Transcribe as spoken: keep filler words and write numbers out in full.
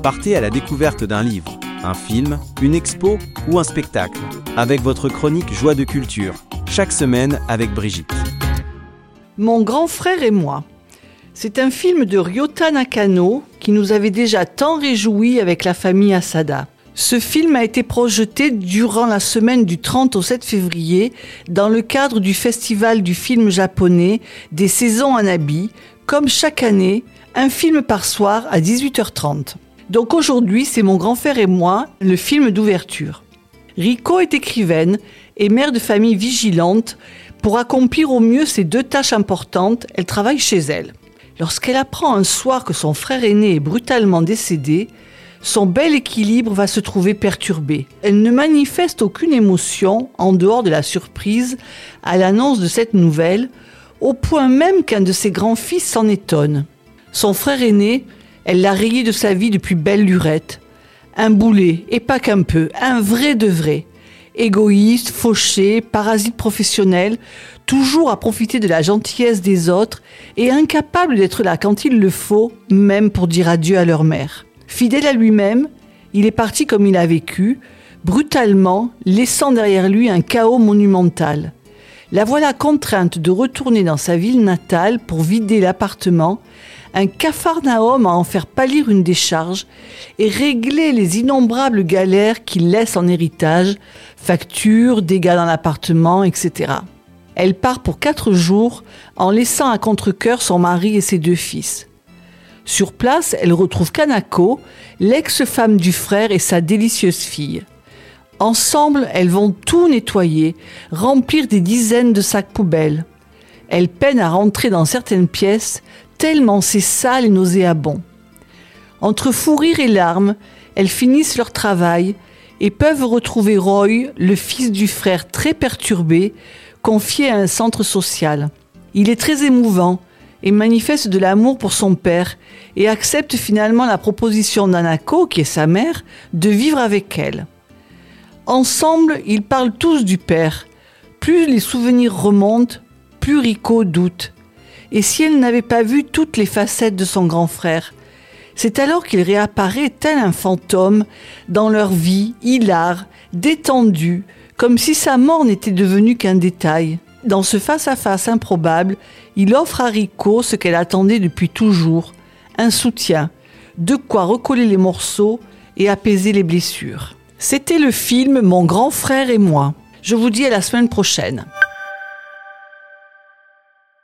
Partez à la découverte d'un livre, un film, une expo ou un spectacle avec votre chronique Joie de culture, chaque semaine avec Brigitte. Mon grand frère et moi. C'est un film de Ryota Nakano qui nous avait déjà tant réjouis avec la famille Asada. Ce film a été projeté durant la semaine du trente au sept février dans le cadre du festival du film japonais des saisons Hanabi, comme chaque année, un film par soir à dix-huit heures trente. Donc aujourd'hui, c'est mon grand frère et moi, le film d'ouverture. Riko est écrivaine et mère de famille vigilante. Pour accomplir au mieux ces deux tâches importantes, elle travaille chez elle. Lorsqu'elle apprend un soir que son frère aîné est brutalement décédé, son bel équilibre va se trouver perturbé. Elle ne manifeste aucune émotion en dehors de la surprise à l'annonce de cette nouvelle, au point même qu'un de ses grands-fils s'en étonne. Son frère aîné, elle l'a rayé de sa vie depuis belle lurette. Un boulet, et pas qu'un peu, un vrai de vrai. Égoïste, fauché, parasite professionnel, toujours à profiter de la gentillesse des autres et incapable d'être là quand il le faut, même pour dire adieu à leur mère. Fidèle à lui-même, il est parti comme il a vécu, brutalement, laissant derrière lui un chaos monumental. La voilà contrainte de retourner dans sa ville natale pour vider l'appartement, un capharnaüm à en faire pâlir une décharge et régler les innombrables galères qu'il laisse en héritage, factures, dégâts dans l'appartement, et cetera. Elle part pour quatre jours en laissant à contre-cœur son mari et ses deux fils. Sur place, elle retrouve Kanako, l'ex-femme du frère et sa délicieuse fille. Ensemble, elles vont tout nettoyer, remplir des dizaines de sacs poubelles. Elle peine à rentrer dans certaines pièces, tellement c'est sale et nauséabond. Entre fou rire et larmes, elles finissent leur travail et peuvent retrouver Roy, le fils du frère très perturbé, confié à un centre social. Il est très émouvant et manifeste de l'amour pour son père et accepte finalement la proposition d'Anako, qui est sa mère, de vivre avec elle. Ensemble, ils parlent tous du père. Plus les souvenirs remontent, plus Riko doute. Et si elle n'avait pas vu toutes les facettes de son grand frère, c'est alors qu'il réapparaît tel un fantôme dans leur vie, hilar, détendu, comme si sa mort n'était devenue qu'un détail. Dans ce face-à-face improbable, il offre à Riko ce qu'elle attendait depuis toujours, un soutien, de quoi recoller les morceaux et apaiser les blessures. C'était le film Mon grand frère et moi. Je vous dis à la semaine prochaine.